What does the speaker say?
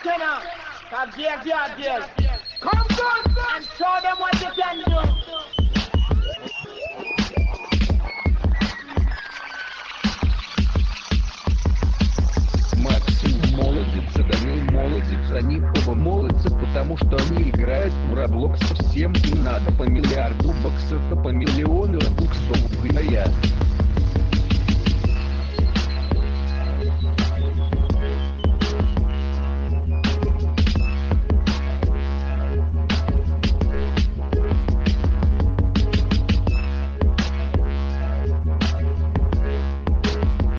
you know. Cause dear. Come good and show them what you can do. Максим молодец, Данил молодец. Они оба молодцы, потому что они играют в Roblox. Всем им надо по миллиарду баксов, по миллиону буксов.